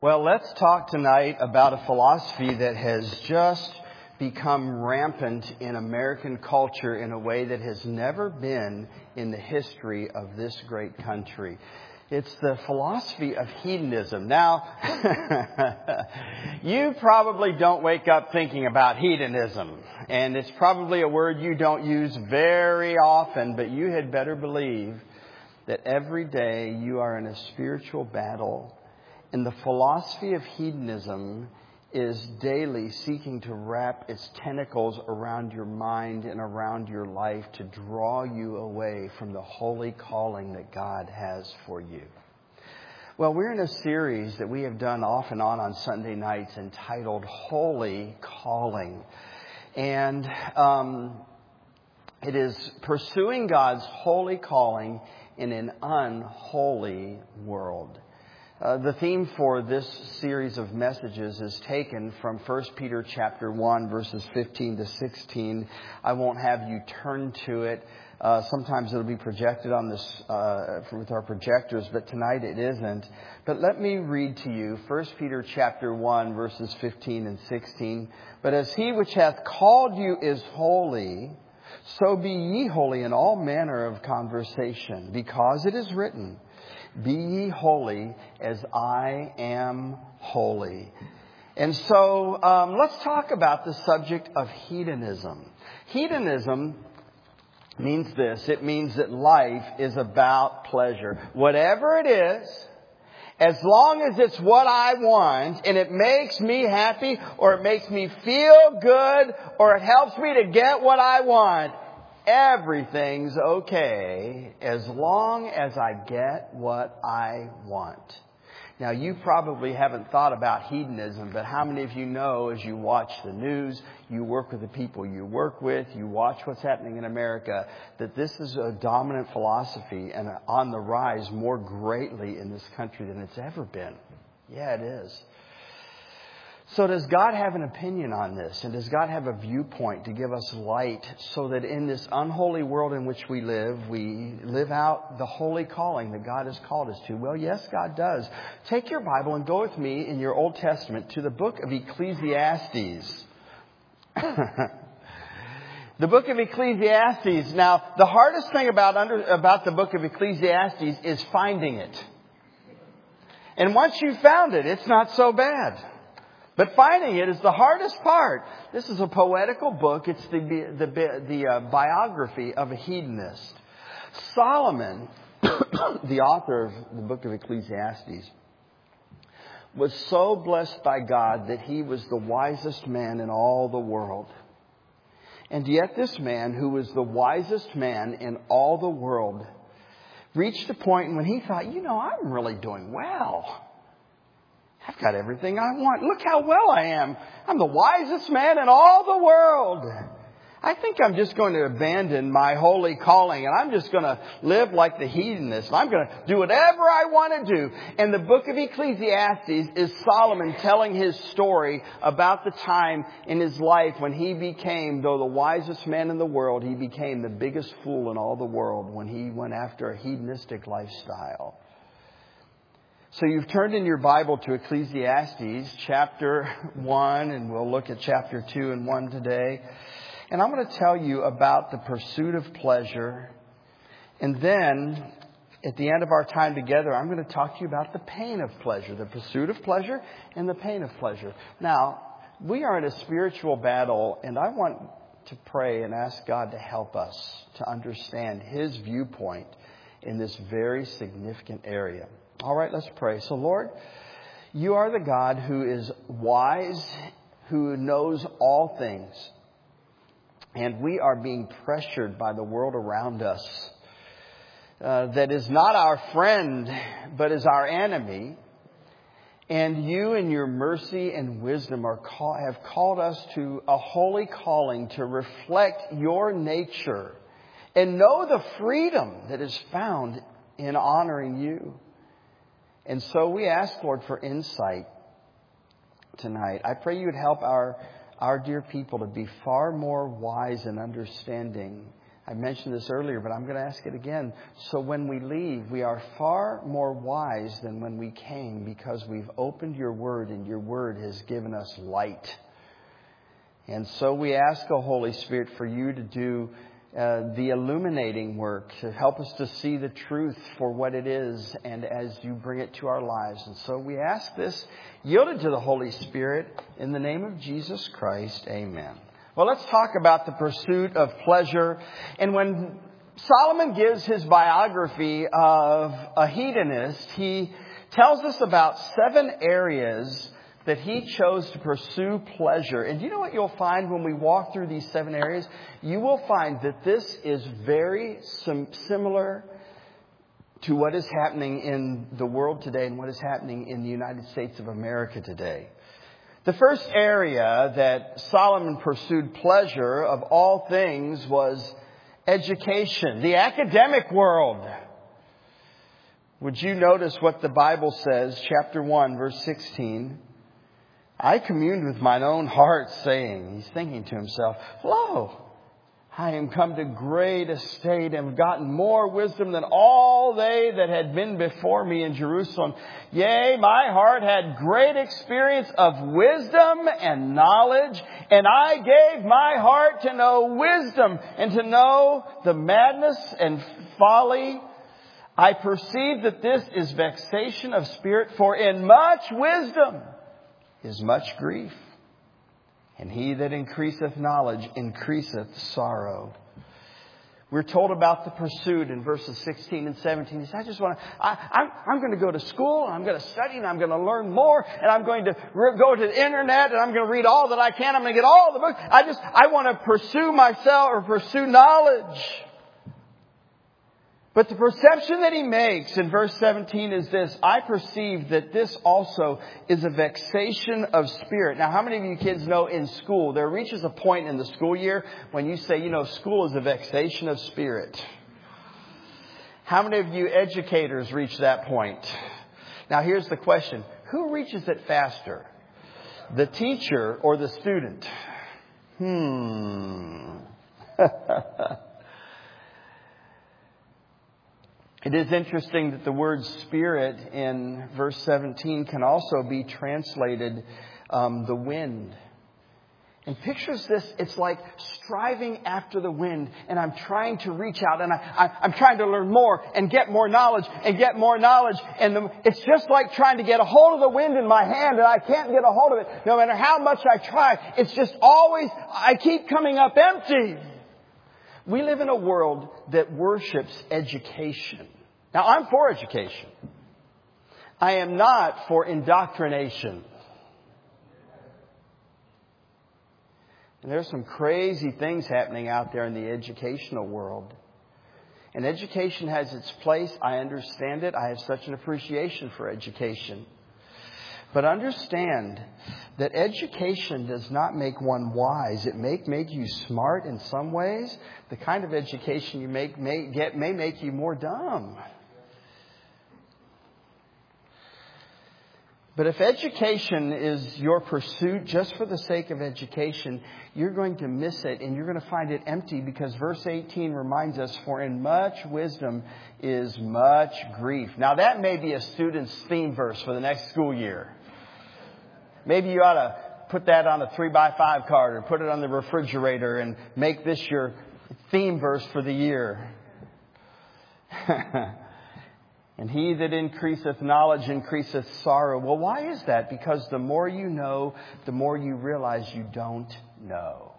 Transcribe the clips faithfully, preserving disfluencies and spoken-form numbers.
Well, let's talk tonight about a philosophy that has just become rampant in American culture in a way that has never been in the history of this great country. It's the philosophy of hedonism. Now, you probably don't wake up thinking about hedonism, and it's probably a word you don't use very often, but you had better believe that every day you are in a spiritual battle. And the philosophy of hedonism is daily seeking to wrap its tentacles around your mind and around your life to draw you away from the holy calling that God has for you. Well, we're in a series that we have done off and on on Sunday nights entitled Holy Calling. And um, it is pursuing God's holy calling in an unholy world. Uh, the theme for this series of messages is taken from First Peter chapter one, verses fifteen to sixteen. I won't have you turn to it. Uh, sometimes it'll be projected on this uh, with our projectors, but tonight it isn't. But let me read to you First Peter chapter one, verses fifteen and sixteen. But as he which hath called you is holy, so be ye holy in all manner of conversation, because it is written, be ye holy as I am holy. And so um, let's talk about the subject of hedonism. Hedonism means this. It means that life is about pleasure. Whatever it is, as long as it's what I want and it makes me happy or it makes me feel good or it helps me to get what I want, everything's okay as long as I get what I want. Now, you probably haven't thought about hedonism, but how many of you know as you watch the news, you work with the people you work with, you watch what's happening in America, that this is a dominant philosophy and on the rise more greatly in this country than it's ever been. Yeah, it is. So does God have an opinion on this? And does God have a viewpoint to give us light so that in this unholy world in which we live, we live out the holy calling that God has called us to? Well, yes, God does. Take your Bible and go with me in your Old Testament to the book of Ecclesiastes. The book of Ecclesiastes. Now, the hardest thing about, under, about the book of Ecclesiastes is finding it. And once you've found it, it's not so bad. But finding it is the hardest part. This is a poetical book. It's the the, the uh, biography of a hedonist. Solomon, the author of the book of Ecclesiastes, was so blessed by God that he was the wisest man in all the world. And yet this man, who was the wisest man in all the world, reached a point when he thought, you know, I'm really doing well. I've got everything I want. Look how well I am. I'm the wisest man in all the world. I think I'm just going to abandon my holy calling and I'm just going to live like the hedonist. I'm going to do whatever I want to do. And the book of Ecclesiastes is Solomon telling his story about the time in his life when he became, though the wisest man in the world, he became the biggest fool in all the world when he went after a hedonistic lifestyle. So you've turned in your Bible to Ecclesiastes chapter one, and we'll look at chapter two and one today. And I'm going to tell you about the pursuit of pleasure. And then at the end of our time together, I'm going to talk to you about the pain of pleasure, the pursuit of pleasure and the pain of pleasure. Now, we are in a spiritual battle, and I want to pray and ask God to help us to understand His viewpoint in this very significant area. All right, let's pray. So, Lord, you are the God who is wise, who knows all things. And we are being pressured by the world around us uh, that is not our friend, but is our enemy. And you in your mercy and wisdom are call, have called us to a holy calling to reflect your nature and know the freedom that is found in honoring you. And so we ask, Lord, for insight tonight. I pray you would help our, our dear people to be far more wise and understanding. I mentioned this earlier, but I'm going to ask it again. So when we leave, we are far more wise than when we came because we've opened your word and your word has given us light. And so we ask, O Holy Spirit, for you to do uh, the illuminating work, to help us to see the truth for what it is and as you bring it to our lives. And so we ask this, yielded to the Holy Spirit, in the name of Jesus Christ. Amen. Well, let's talk about the pursuit of pleasure. And when Solomon gives his biography of a hedonist, he tells us about seven areas that he chose to pursue pleasure. And do you know what you'll find when we walk through these seven areas? You will find that this is very sim- similar to what is happening in the world today and what is happening in the United States of America today. The first area that Solomon pursued pleasure of all things was education, the academic world. Would you notice what the Bible says, chapter one, verse sixteen? I communed with mine own heart, saying, he's thinking to himself, lo, I am come to great estate and have gotten more wisdom than all they that had been before me in Jerusalem. Yea, my heart had great experience of wisdom and knowledge, and I gave my heart to know wisdom and to know the madness and folly. I perceive that this is vexation of spirit, for in much wisdom is much grief. And he that increaseth knowledge increaseth sorrow. We're told about the pursuit in verses sixteen and seventeen. He says, I just want to, I, I'm, I'm going to go to school, and I'm going to study, and I'm going to learn more, and I'm going to re- go to the internet, and I'm going to read all that I can. I'm going to get all the books. I just, I want to pursue myself or pursue knowledge. But the perception that he makes in verse seventeen is this: I perceive that this also is a vexation of spirit. Now, how many of you kids know in school, there reaches a point in the school year when you say, you know, school is a vexation of spirit? How many of you educators reach that point? Now, here's the question. Who reaches it faster? The teacher or the student? Hmm. It is interesting that the word spirit in verse seventeen can also be translated um, the wind. And pictures this, it's like striving after the wind, and I'm trying to reach out, and I, I, I'm trying to learn more and get more knowledge and get more knowledge. And the, it's just like trying to get a hold of the wind in my hand, and I can't get a hold of it. No matter how much I try, it's just always, I keep coming up empty. We live in a world that worships education. Now, I'm for education. I am not for indoctrination. And there's some crazy things happening out there in the educational world. And education has its place. I understand it. I have such an appreciation for education. But understand that education does not make one wise. It may make you smart in some ways. The kind of education you make, may, get, may make you more dumb. But if education is your pursuit just for the sake of education, you're going to miss it and you're going to find it empty, because verse eighteen reminds us, for in much wisdom is much grief. Now, that may be a student's theme verse for the next school year. Maybe you ought to put that on a three by five card or put it on the refrigerator and make this your theme verse for the year. And he that increaseth knowledge increaseth sorrow. Well, why is that? Because the more you know, the more you realize you don't know.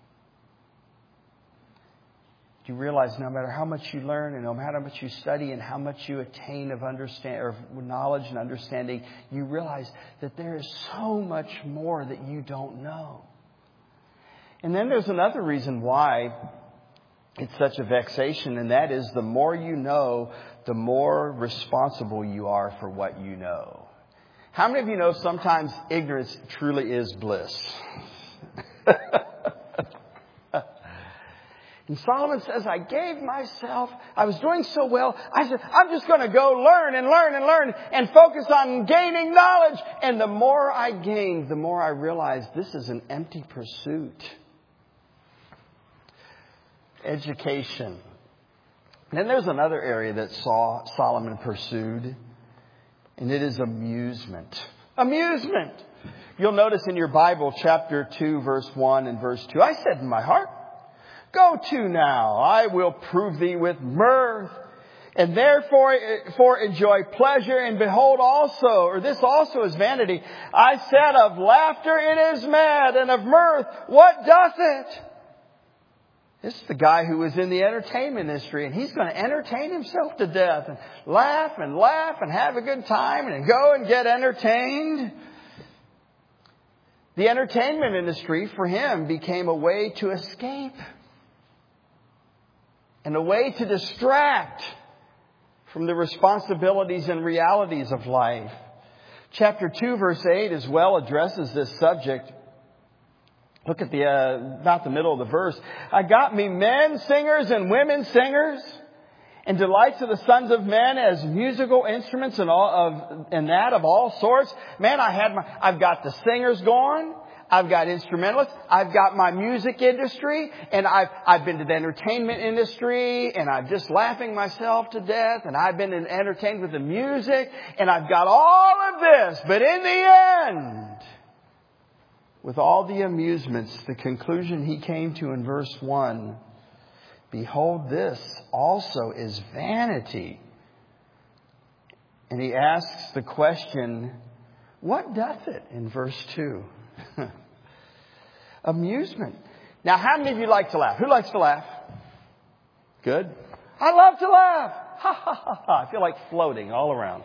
You realize no matter how much you learn and no matter how much you study and how much you attain of understand or knowledge and understanding, you realize that there is so much more that you don't know. And then there's another reason why it's such a vexation, and that is the more you know, the more responsible you are for what you know. How many of you know sometimes ignorance truly is bliss? And Solomon says, I gave myself, I was doing so well, I said, I'm just going to go learn and learn and learn and focus on gaining knowledge. And the more I gained, the more I realized this is an empty pursuit. education. And then there's another area that saw Solomon pursued, and it is amusement. Amusement! You'll notice in your Bible, chapter two, verse one and verse two, I said in my heart, go to now, I will prove thee with mirth, and therefore for enjoy pleasure, and behold also, or this also is vanity. I said of laughter it is mad, and of mirth what doth it? This is the guy who was in the entertainment industry, and he's going to entertain himself to death and laugh and laugh and have a good time and go and get entertained. The entertainment industry for him became a way to escape and a way to distract from the responsibilities and realities of life. Chapter two, verse eight as well addresses this subject. Look at the, uh, about the middle of the verse. I got me men singers and women singers, and delights of the sons of men as musical instruments and all of, and that of all sorts. Man, I had my, I've got the singers going. I've got instrumentalists. I've got my music industry, and I've, I've been to the entertainment industry, and I'm just laughing myself to death, and I've been entertained with the music, and I've got all of this. But in the end, with all the amusements, the conclusion he came to in verse one, behold, this also is vanity. And he asks the question, what doth it in verse two? Amusement. Now, how many of you like to laugh? Who likes to laugh? Good. I love to laugh. Ha ha ha ha. I feel like floating all around.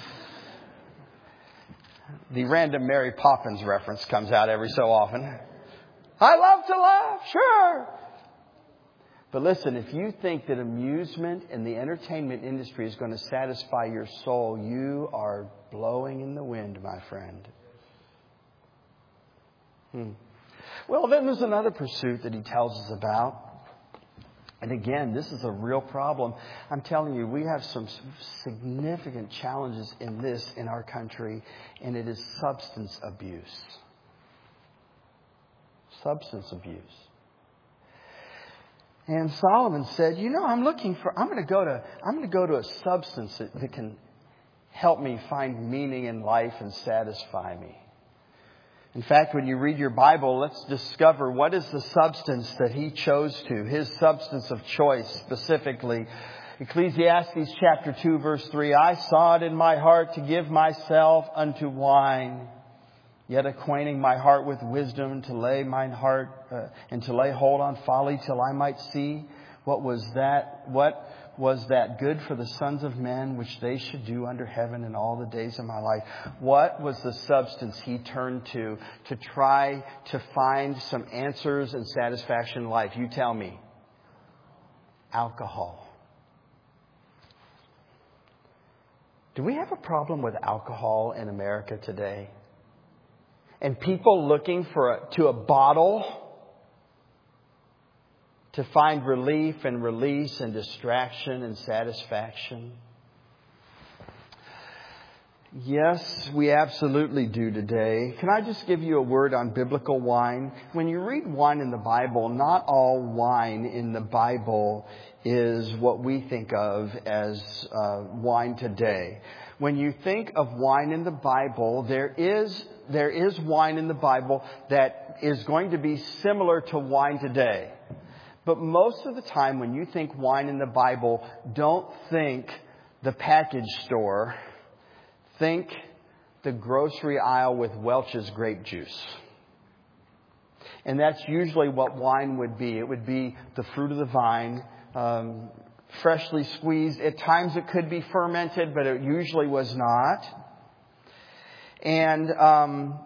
The random Mary Poppins reference comes out every so often. I love to laugh. Sure. But listen, if you think that amusement in the entertainment industry is going to satisfy your soul, you are blowing in the wind, my friend. Hmm. Well, then there's another pursuit that he tells us about. And again, this is a real problem. I'm telling you, we have some significant challenges in this in our country, and it is substance abuse. Substance abuse. And Solomon said, you know, I'm looking for, I'm going to go to, I'm going to go to a substance that, that can help me find meaning in life and satisfy me. In fact, when you read your Bible, let's discover what is the substance that he chose to, his substance of choice specifically. Ecclesiastes chapter two, verse three, I saw it in my heart to give myself unto wine, yet acquainting my heart with wisdom, to lay mine heart uh, and to lay hold on folly till I might see what was that, what was that good for the sons of men, which they should do under heaven in all the days of my life. What was the substance he turned to to try to find some answers and satisfaction in life? You tell me. Alcohol. Do we have a problem with alcohol in America today? And people looking for a, to a bottle to find relief and release and distraction and satisfaction? Yes, we absolutely do today. Can I just give you a word on biblical wine? When you read wine in the Bible, not all wine in the Bible is what we think of as uh, wine today. When you think of wine in the Bible, there is there is wine in the Bible that is going to be similar to wine today. But most of the time when you think wine in the Bible, don't think the package store. Think the grocery aisle with Welch's grape juice. And that's usually what wine would be. It would be the fruit of the vine, um, freshly squeezed. At times it could be fermented, but it usually was not. And um,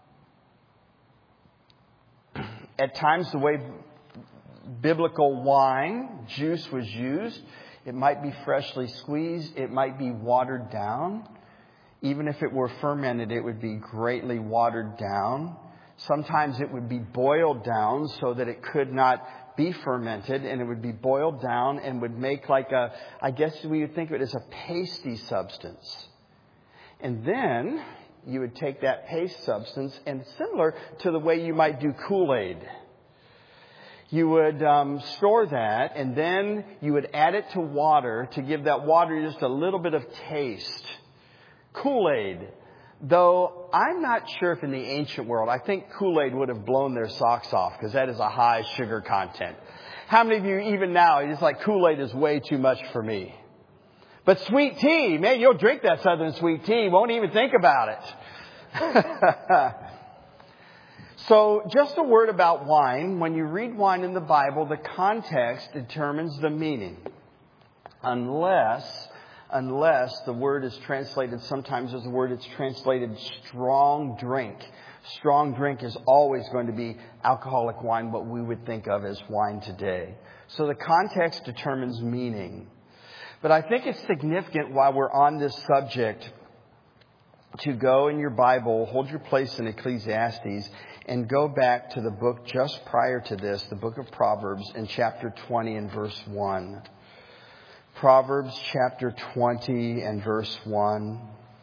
at times the way biblical wine, juice was used, it might be freshly squeezed, it might be watered down. Even if it were fermented, it would be greatly watered down. Sometimes it would be boiled down so that it could not be fermented, and it would be boiled down and would make like a, I guess we would think of it as a pasty substance. And then you would take that paste substance, and similar to the way you might do Kool-Aid. You would um, store that, and then you would add it to water to give that water just a little bit of taste. Kool-Aid. Though I'm not sure if in the ancient world, I think Kool-Aid would have blown their socks off because that is a high sugar content. How many of you, even now, you're just like, Kool-Aid is way too much for me? But sweet tea, man, you'll drink that Southern sweet tea, won't even think about it. So just a word about wine. When you read wine in the Bible, the context determines the meaning. Unless, unless the word is translated, sometimes as a word it's translated strong drink. Strong drink is always going to be alcoholic wine, what we would think of as wine today. So the context determines meaning. But I think it's significant while we're on this subject to go in your Bible, hold your place in Ecclesiastes, and go back to the book just prior to this, the book of Proverbs, in chapter twenty and verse one. Proverbs chapter twenty and verse one.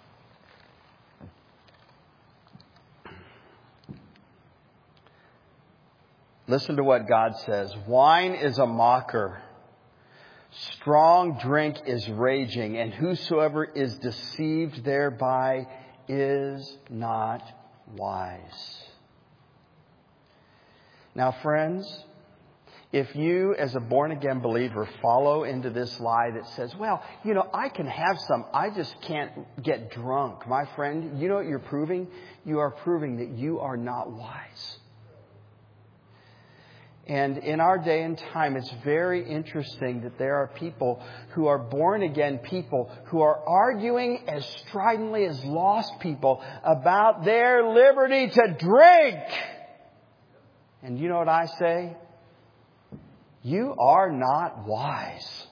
Listen to what God says. Wine is a mocker. Strong drink is raging, and whosoever is deceived thereby is not wise. Now, friends, if you as a born-again believer follow into this lie that says, well, you know, I can have some, I just can't get drunk. My friend, you know what you're proving? You are proving that you are not wise. And in our day and time, it's very interesting that there are people who are born-again people who are arguing as stridently as lost people about their liberty to drink. And you know what I say? You are not wise.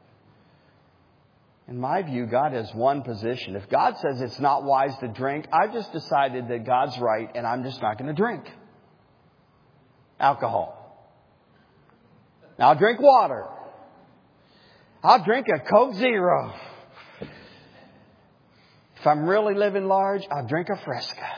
In my view, God has one position. If God says it's not wise to drink, I've just decided that God's right and I'm just not going to drink alcohol. Now, I'll drink water. I'll drink a Coke Zero. If I'm really living large, I'll drink a Fresca.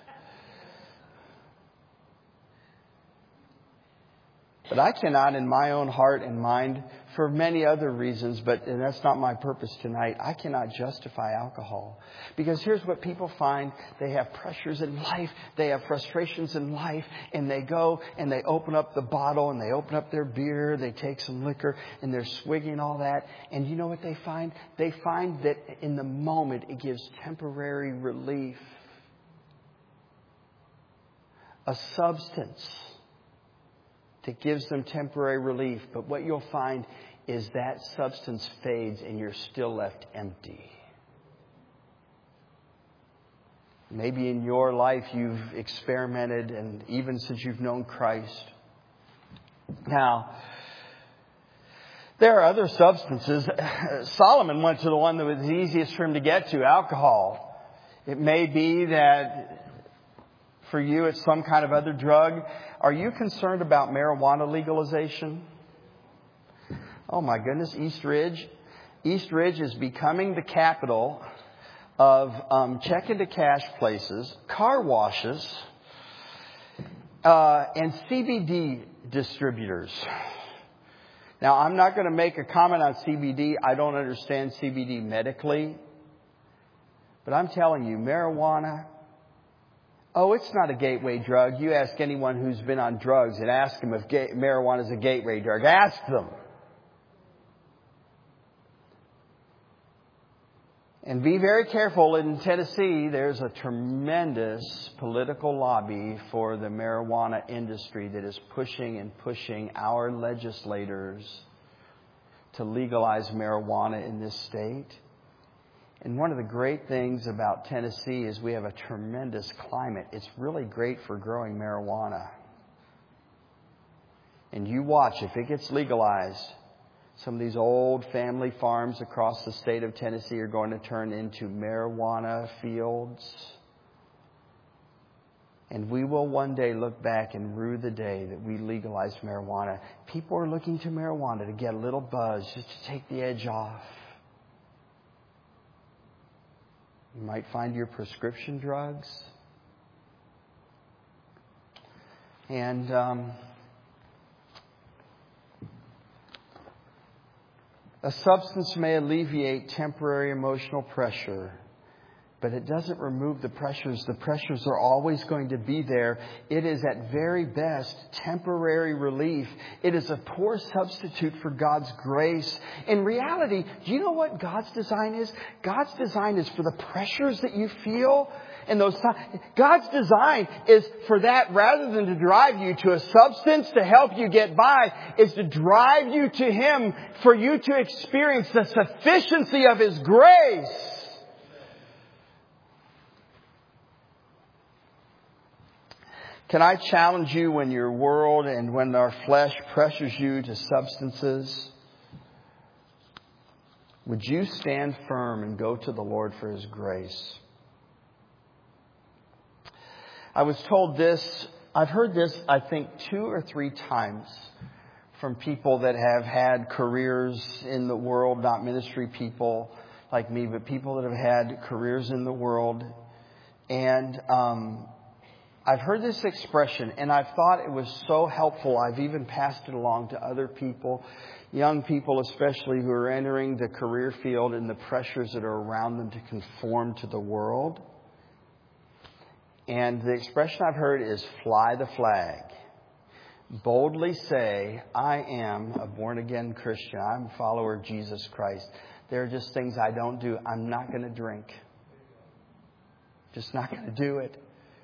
But I cannot, in my own heart and mind, for many other reasons, but and that's not my purpose tonight, I cannot justify alcohol. Because here's what people find. They have pressures in life. They have frustrations in life. And they go and they open up the bottle and they open up their beer. They take some liquor and they're swigging all that. And you know what they find? They find that in the moment it gives temporary relief. A substance that gives them temporary relief. But what you'll find is that substance fades and you're still left empty. Maybe in your life you've experimented, and even since you've known Christ. Now, there are other substances. Solomon went to the one that was the easiest for him to get to, alcohol. It may be that for you it's some kind of other drug. Are you concerned about marijuana legalization? Oh my goodness, East Ridge. East Ridge is becoming the capital of um, check-into-cash places, car washes, uh, and C B D distributors. Now, I'm not going to make a comment on C B D. I don't understand C B D medically. But I'm telling you, marijuana, oh, it's not a gateway drug. You ask anyone who's been on drugs and ask them if ga- marijuana is a gateway drug. Ask them. And be very careful. In Tennessee, there's a tremendous political lobby for the marijuana industry that is pushing and pushing our legislators to legalize marijuana in this state. And one of the great things about Tennessee is we have a tremendous climate. It's really great for growing marijuana. And you watch, if it gets legalized, some of these old family farms across the state of Tennessee are going to turn into marijuana fields. And we will one day look back and rue the day that we legalized marijuana. People are looking to marijuana to get a little buzz, just to take the edge off. You might find your prescription drugs. And um, A substance may alleviate temporary emotional pressure, but it doesn't remove the pressures. The pressures are always going to be there. It is at very best temporary relief. It is a poor substitute for God's grace. In reality, do you know what God's design is? God's design is for the pressures that you feel. And those God's design is for that, rather than to drive you to a substance to help you get by, is to drive you to Him for you to experience the sufficiency of His grace. Can I challenge you, when your world and when our flesh pressures you to substances, would you stand firm and go to the Lord for His grace? I was told this, I've heard this, I think, two or three times from people that have had careers in the world, not ministry people like me, but people that have had careers in the world. And um, I've heard this expression, and I've thought it was so helpful. I've even passed it along to other people, young people especially, who are entering the career field and the pressures that are around them to conform to the world. And the expression I've heard is fly the flag. Boldly say, I am a born-again Christian. I'm a follower of Jesus Christ. There are just things I don't do. I'm not going to drink. Just not going to do it.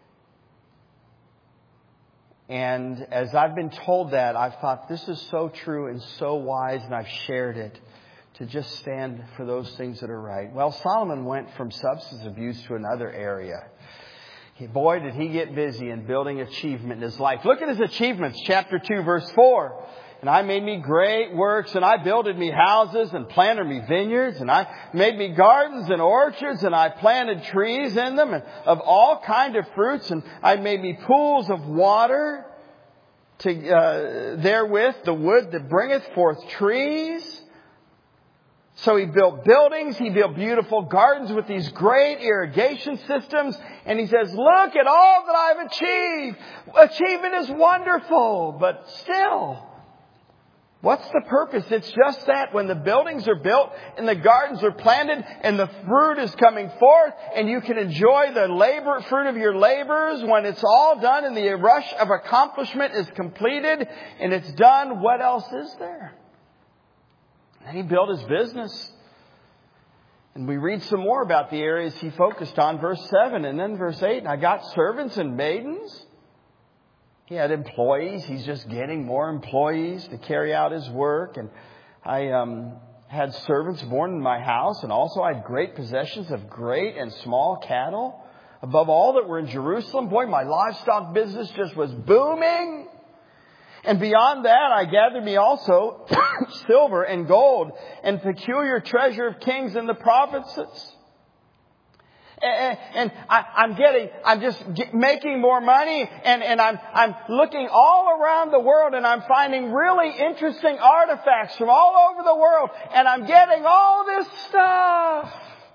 And as I've been told that, I've thought this is so true and so wise, and I've shared it, to just stand for those things that are right. Well, Solomon went from substance abuse to another area. Boy, did he get busy in building achievement in his life. Look at his achievements, chapter two, verse four. And I made me great works, and I builded me houses and planted me vineyards, and I made me gardens and orchards, and I planted trees in them and of all kind of fruits, and I made me pools of water to uh, therewith the wood that bringeth forth trees. So he built buildings, he built beautiful gardens with these great irrigation systems. And he says, look at all that I've achieved. Achievement is wonderful, but still, what's the purpose? It's just that when the buildings are built and the gardens are planted and the fruit is coming forth and you can enjoy the labor, fruit of your labors, when it's all done and the rush of accomplishment is completed and it's done, what else is there? And he built his business. And we read some more about the areas he focused on. Verse seven and then verse eight. And I got servants and maidens. He had employees. He's just getting more employees to carry out his work. And I um, had servants born in my house. And also I had great possessions of great and small cattle. Above all that were in Jerusalem. Boy, my livestock business just was booming. And beyond that, I gathered me also silver and gold and peculiar treasure of kings in the provinces. And, and I, I'm getting, I'm just get, making more money, and, and I'm, I'm looking all around the world, and I'm finding really interesting artifacts from all over the world, and I'm getting all this stuff.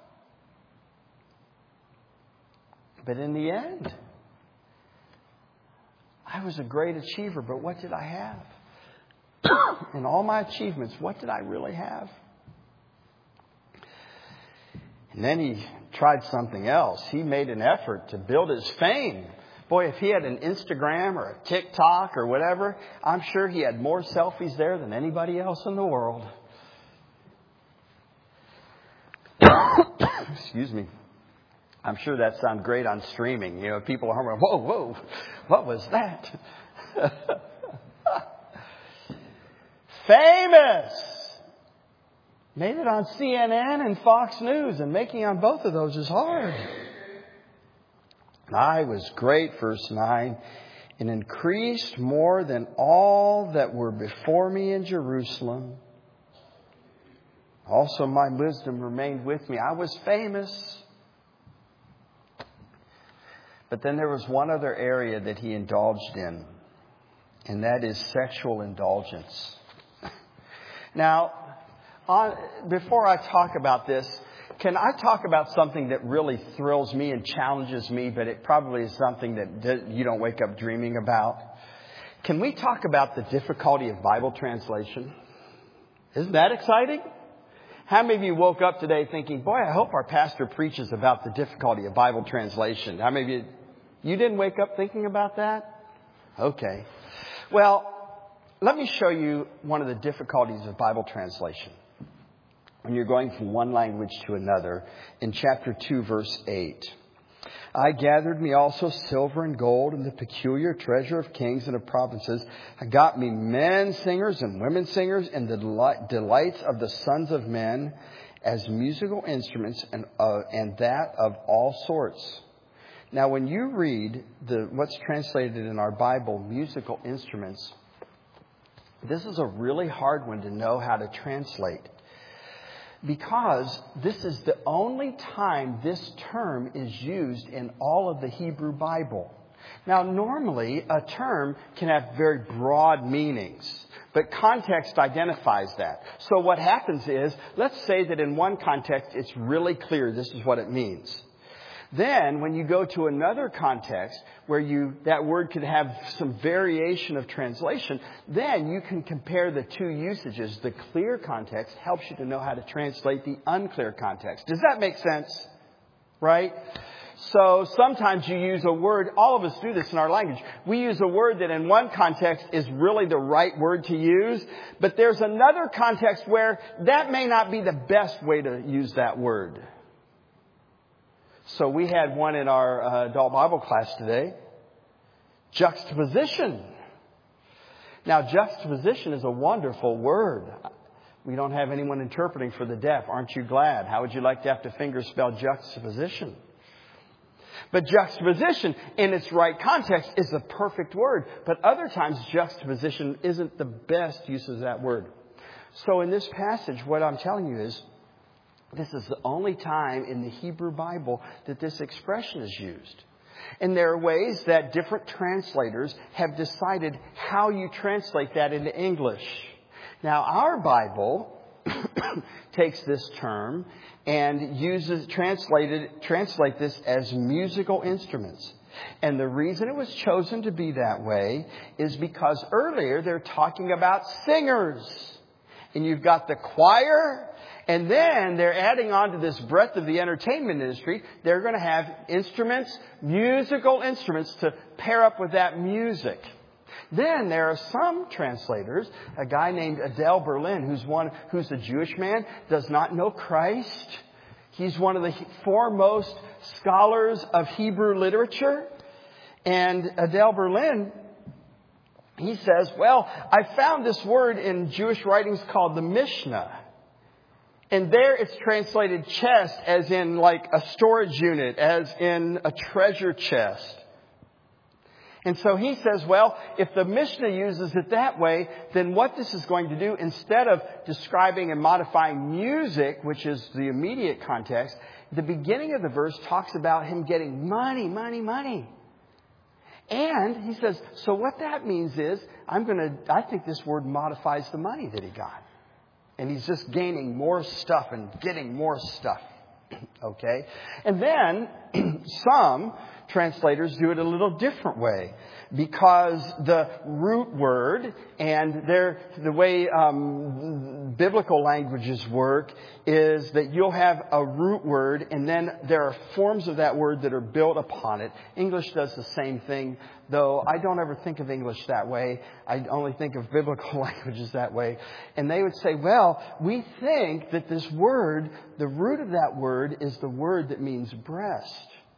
But in the end, I was a great achiever, but what did I have? In all my achievements, what did I really have? And then he tried something else. He made an effort to build his fame. Boy, if he had an Instagram or a TikTok or whatever, I'm sure he had more selfies there than anybody else in the world. Excuse me. I'm sure that sounds great on streaming. You know, people are going, whoa, whoa, what was that? Famous! Made it on C N N and Fox News, and making on both of those is hard. I was great, verse nine, and increased more than all that were before me in Jerusalem. Also my wisdom remained with me. I was famous. But then there was one other area that he indulged in, and that is sexual indulgence. Now, on, before I talk about this, can I talk about something that really thrills me and challenges me, but it probably is something that you don't wake up dreaming about? Can we talk about the difficulty of Bible translation? Isn't that exciting? How many of you woke up today thinking, boy, I hope our pastor preaches about the difficulty of Bible translation? How many of you, you didn't wake up thinking about that? Okay. Well, let me show you one of the difficulties of Bible translation when you're going from one language to another in chapter two, verse eight. I gathered me also silver and gold and the peculiar treasure of kings and of provinces. I got me men singers and women singers and the delights of the sons of men as musical instruments and, uh, and that of all sorts. Now, when you read the what's translated in our Bible, musical instruments, this is a really hard one to know how to translate, because this is the only time this term is used in all of the Hebrew Bible. Now, normally a term can have very broad meanings, but context identifies that. So what happens is, let's say that in one context it's really clear this is what it means. Then, when you go to another context where you that word could have some variation of translation, then you can compare the two usages. The clear context helps you to know how to translate the unclear context. Does that make sense? Right? So sometimes you use a word, all of us do this in our language. We use a word that in one context is really the right word to use, but there's another context where that may not be the best way to use that word. So we had one in our uh, adult Bible class today. Juxtaposition. Now, juxtaposition is a wonderful word. We don't have anyone interpreting for the deaf. Aren't you glad? How would you like to have to finger spell juxtaposition? But juxtaposition in its right context is a perfect word. But other times juxtaposition isn't the best use of that word. So in this passage, what I'm telling you is, this is the only time in the Hebrew Bible that this expression is used. And there are ways that different translators have decided how you translate that into English. Now, our Bible takes this term and uses translated translate this as musical instruments. And the reason it was chosen to be that way is because earlier they're talking about singers. And you've got the choir. And then they're adding on to this breadth of the entertainment industry. They're going to have instruments, musical instruments to pair up with that music. Then there are some translators, a guy named Adele Berlin, who's one, who's a Jewish man, does not know Christ. He's one of the foremost scholars of Hebrew literature. And Adele Berlin, he says, well, I found this word in Jewish writings called the Mishnah. And there it's translated chest as in like a storage unit, as in a treasure chest. And so he says, well, if the Mishnah uses it that way, then what this is going to do, instead of describing and modifying music, which is the immediate context, the beginning of the verse talks about him getting money, money, money. And he says, so what that means is, I'm going to, I think this word modifies the money that he got. And he's just gaining more stuff and getting more stuff. Okay? And then some translators do it a little different way, because the root word and their, the way um, biblical languages work is that you'll have a root word and then there are forms of that word that are built upon it. English does the same thing, though I don't ever think of English that way. I only think of biblical languages that way. And they would say, well, we think that this word, the root of that word is the word that means breast.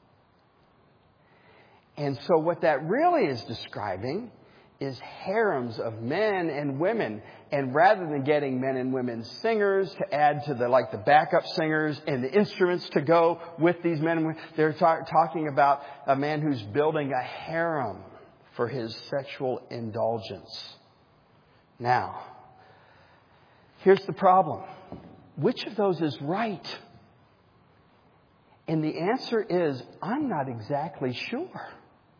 And so what that really is describing is harems of men and women. And rather than getting men and women singers to add to the, like the backup singers and the instruments to go with these men and women, they're ta- talking about a man who's building a harem for his sexual indulgence. Now, here's the problem. Which of those is right? And the answer is, I'm not exactly sure.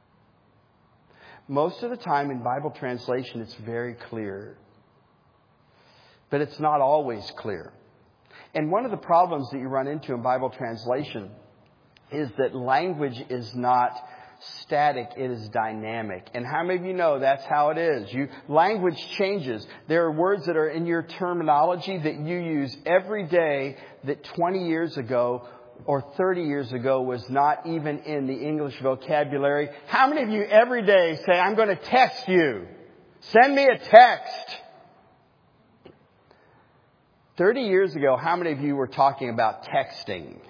Most of the time in Bible translation, it's very clear. But it's not always clear. And one of the problems that you run into in Bible translation is that language is not static, it is dynamic. And how many of you know that's how it is? You, language changes. There are words that are in your terminology that you use every day that twenty years ago or thirty years ago was not even in the English vocabulary. How many of you every day say, I'm going to text you? Send me a text. thirty years ago, how many of you were talking about texting?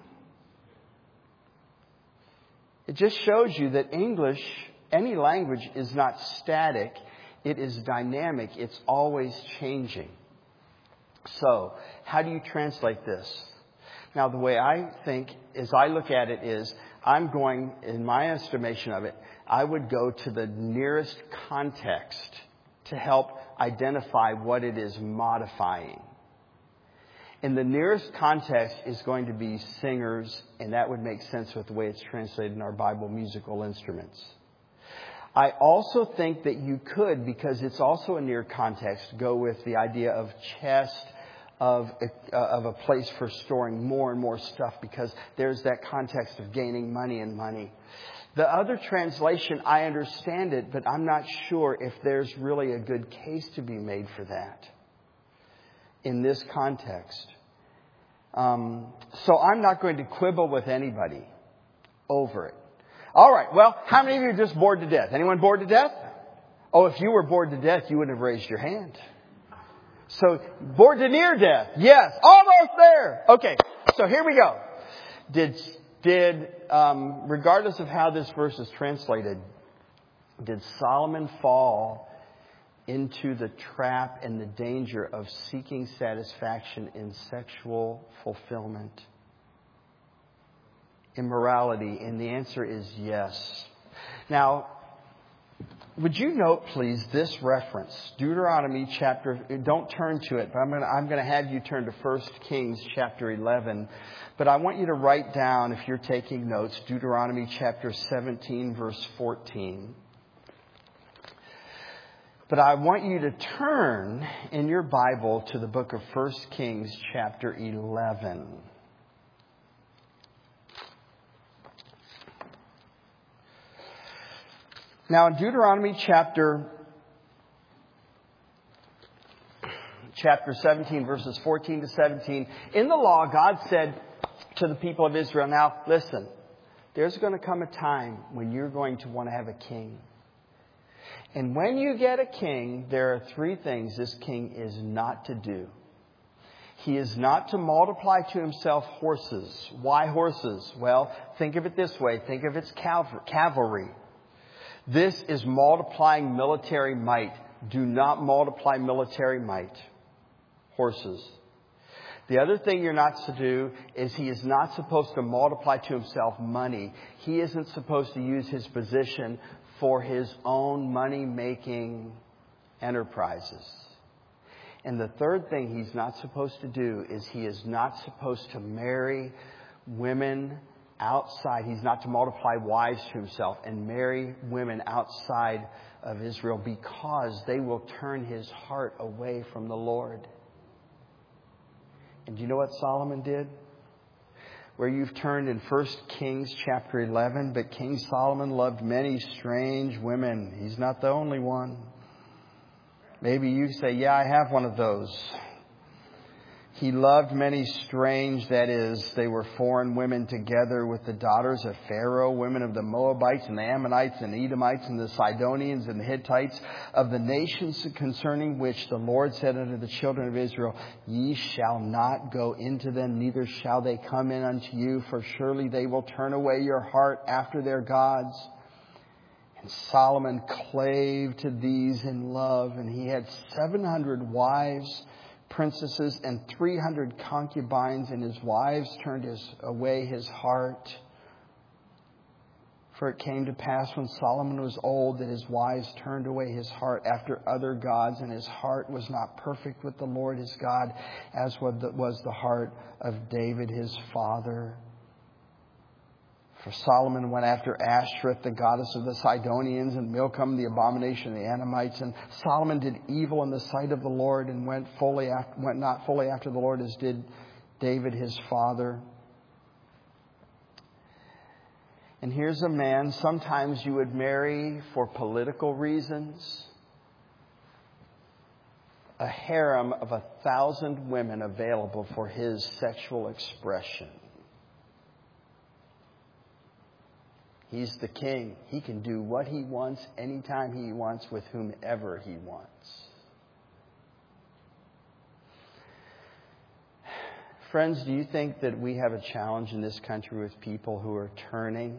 It just shows you that English, any language, is not static. It is dynamic. It's always changing. So, how do you translate this? Now, the way I think, as I look at it, is I'm going, in my estimation of it, I would go to the nearest context to help identify what it is modifying. And the nearest context is going to be singers, and that would make sense with the way it's translated in our Bible, musical instruments. I also think that you could, because it's also a near context, go with the idea of chest, of a, uh, of a place for storing more and more stuff, because there's that context of gaining money and money. The other translation, I understand it, but I'm not sure if there's really a good case to be made for that in this context. Um, so I'm not going to quibble with anybody over it. All right. Well, how many of you are just bored to death? Anyone bored to death? Oh, if you were bored to death, you wouldn't have raised your hand. So, bored to near death. Yes. Almost there. Okay. So here we go. Did, did, um, regardless of how this verse is translated, did Solomon fall into the trap and the danger of seeking satisfaction in sexual fulfillment, immorality? And the answer is yes. Now, would you note, please, this reference, Deuteronomy chapter, don't turn to it, but I'm going to, I'm going to have you turn to First Kings chapter eleven. But I want you to write down, if you're taking notes, Deuteronomy chapter seventeen, verse fourteen. But I want you to turn in your Bible to the book of First Kings chapter eleven. Now, in Deuteronomy chapter, chapter seventeen, verses fourteen to seventeen, in the law, God said to the people of Israel, now, listen, there's going to come a time when you're going to want to have a king. And when you get a king, there are three things this king is not to do. He is not to multiply to himself horses. Why horses? Well, think of it this way. Think of its cavalry. This is multiplying military might. Do not multiply military might. Horses. The other thing you're not to do is he is not supposed to multiply to himself money. He isn't supposed to use his position for his own money-making enterprises. And the third thing he's not supposed to do is he is not supposed to marry women outside. He's not to multiply wives to himself and marry women outside of Israel, because they will turn his heart away from the Lord. And do you know what Solomon did? Where you've turned in First Kings chapter eleven, but King Solomon loved many strange women. He's not the only one. Maybe you say, yeah, I have one of those. He loved many strange, that is, they were foreign women, together with the daughters of Pharaoh, women of the Moabites and the Ammonites and the Edomites and the Sidonians and the Hittites, of the nations concerning which the Lord said unto the children of Israel, ye shall not go into them, neither shall they come in unto you, for surely they will turn away your heart after their gods. And Solomon clave to these in love, and he had seven hundred wives, princesses, and three hundred concubines, and his wives turned his, away his heart. For it came to pass when Solomon was old that his wives turned away his heart after other gods, and his heart was not perfect with the Lord his God, as was the heart of David his father. For Solomon went after Ashtoreth, the goddess of the Sidonians, and Milcom, the abomination of the Ammonites. And Solomon did evil in the sight of the Lord, and went fully after, went not fully after the Lord, as did David his father. And here's a man sometimes you would marry for political reasons. A harem of a thousand women available for his sexual expression. He's the king. He can do what he wants, anytime he wants, with whomever he wants. Friends, do you think that we have a challenge in this country with people who are turning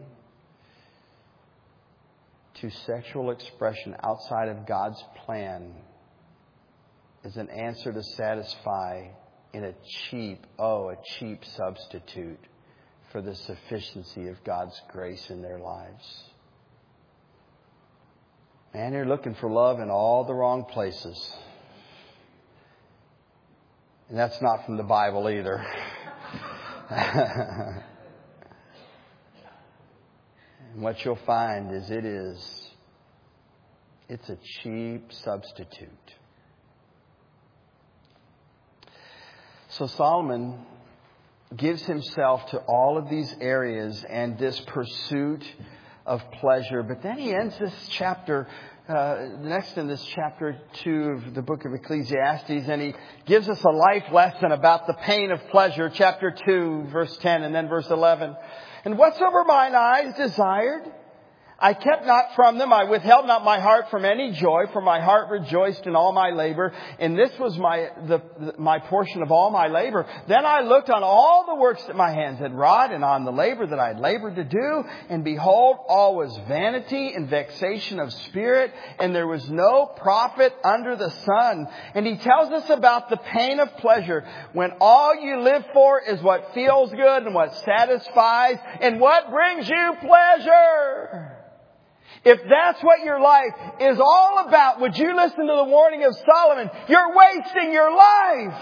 to sexual expression outside of God's plan as an answer to satisfy in a cheap, oh, a cheap substitute for the sufficiency of God's grace in their lives? Man, you're looking for love in all the wrong places. And that's not from the Bible either. And what you'll find is it is, it's a cheap substitute. So Solomon gives himself to all of these areas and this pursuit of pleasure. But then he ends this chapter, uh, next in this chapter two of the book of Ecclesiastes, and he gives us a life lesson about the pain of pleasure. Chapter two, verse ten, and then verse eleven. And whatsoever mine eyes desired, I kept not from them. I withheld not my heart from any joy, for my heart rejoiced in all my labor. And this was my the, the my portion of all my labor. Then I looked on all the works that my hands had wrought, and on the labor that I had labored to do. And behold, all was vanity and vexation of spirit, and there was no profit under the sun. And he tells us about the pain of pleasure, when all you live for is what feels good and what satisfies and what brings you pleasure. If that's what your life is all about, would you listen to the warning of Solomon? You're wasting your life.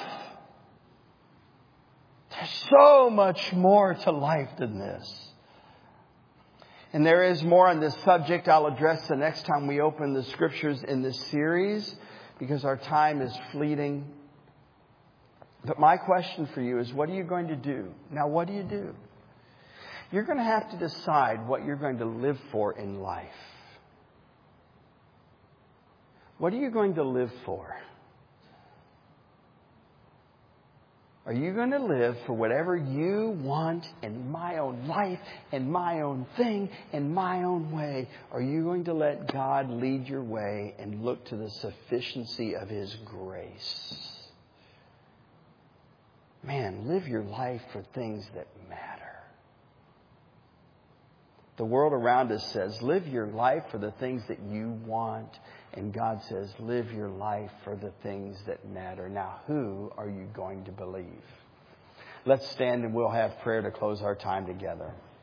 There's so much more to life than this. And there is more on this subject I'll address the next time we open the scriptures in this series, because our time is fleeting. But my question for you is, what are you going to do? Now, what do you do? You're going to have to decide what you're going to live for in life. What are you going to live for? Are you going to live for whatever you want in my own life and my own thing and my own way? Or are you going to let God lead your way and look to the sufficiency of His grace? Man, live your life for things that matter. The world around us says, live your life for the things that you want. And God says, live your life for the things that matter. Now, who are you going to believe? Let's stand and we'll have prayer to close our time together.